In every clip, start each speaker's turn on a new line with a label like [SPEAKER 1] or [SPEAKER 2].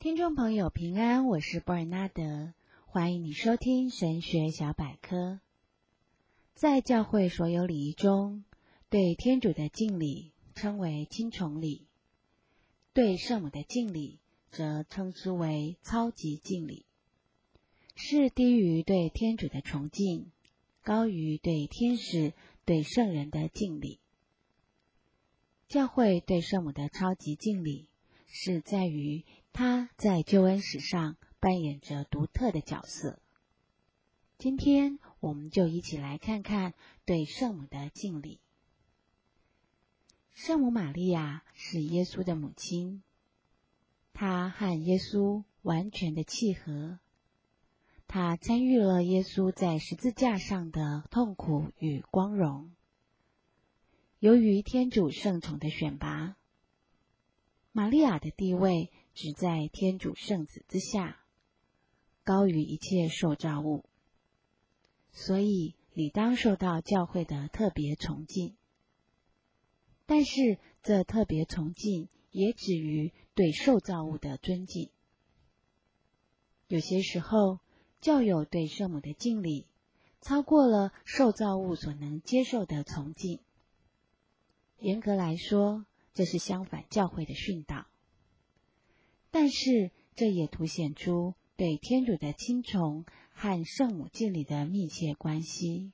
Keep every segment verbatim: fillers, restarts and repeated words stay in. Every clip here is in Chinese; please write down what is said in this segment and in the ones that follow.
[SPEAKER 1] 听众朋友平安，我是波尔纳德，欢迎你收听神学小百科。在教会所有礼仪中，对天主的敬礼称为亲崇礼，对圣母的敬礼则称之为超级敬礼，是低于对天主的崇敬，高于对天使、对圣人的敬礼。教会对圣母的超级敬礼是在于她在救恩史上扮演着独特的角色。今天我们就一起来看看对圣母的敬礼。圣母玛利亚是耶稣的母亲，她和耶稣完全的契合，她参与了耶稣在十字架上的痛苦与光荣。由于天主圣宠的选拔，玛利亚的地位只在天主圣子之下，高于一切受造物，所以理当受到教会的特别崇敬。但是这特别崇敬也止于对受造物的尊敬。有些时候，教友对圣母的敬礼超过了受造物所能接受的崇敬。严格来说，这是相反教会的训导。但是这也凸显出对天主的亲崇和圣母敬礼的密切关系。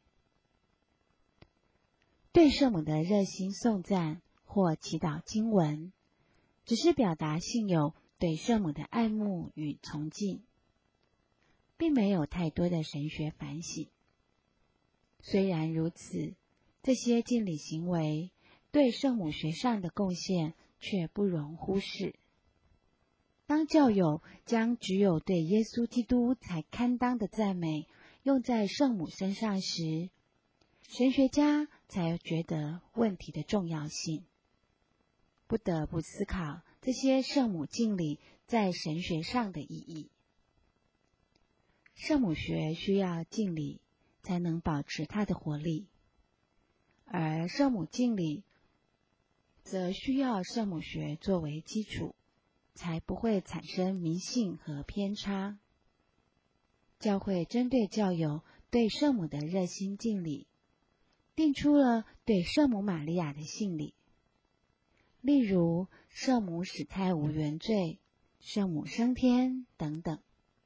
[SPEAKER 1] 对圣母的热心颂赞或祈祷经文，只是表达信友对圣母的爱慕与崇敬，并没有太多的神学反省。虽然如此，这些敬礼行为对圣母学上的贡献却不容忽视。当教友将只有对耶稣基督才堪当的赞美用在圣母身上时，神学家才觉得问题的重要性，不得不思考这些圣母敬礼在神学上的意义。圣母学需要敬礼才能保持它的活力，而圣母敬礼则需要圣母学作为基础，才不会产生迷信和偏差。教会针对教友对圣母的热心敬礼，定出了对圣母玛利亚的信礼，例如圣母使胎无原罪、圣母升天等等。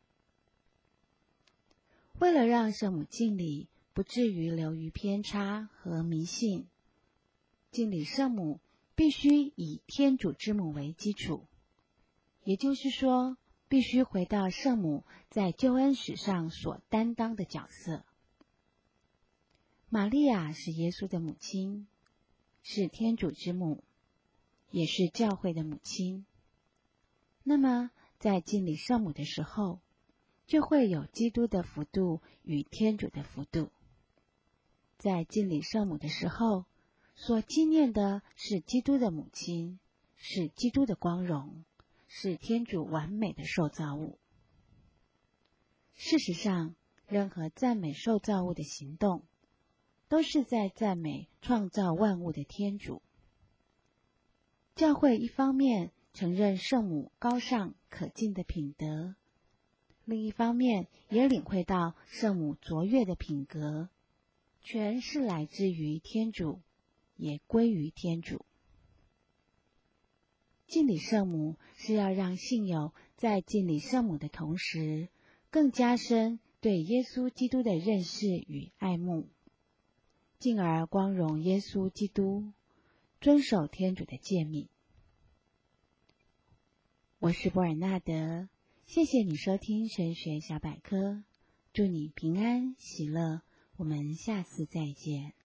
[SPEAKER 1] 为了让圣母敬礼不至于流于偏差和迷信，敬礼圣母必须以天主之母为基础，也就是说，必须回到圣母在救恩史上所担当的角色。玛利亚是耶稣的母亲，是天主之母，也是教会的母亲。那么，在敬礼圣母的时候，就会有基督的幅度与天主的幅度。在敬礼圣母的时候，所纪念的是基督的母亲，是基督的光荣，是天主完美的受造物。事实上，任何赞美受造物的行动，都是在赞美创造万物的天主。教会一方面承认圣母高尚可敬的品德，另一方面也领会到圣母卓越的品格，全是来自于天主，也归于天主。敬礼圣母是要让信友在敬礼圣母的同时，更加深对耶稣基督的认识与爱慕，进而光荣耶稣基督，遵守天主的诫命。我是波尔纳德，谢谢你收听神学小百科，祝你平安喜乐，我们下次再见。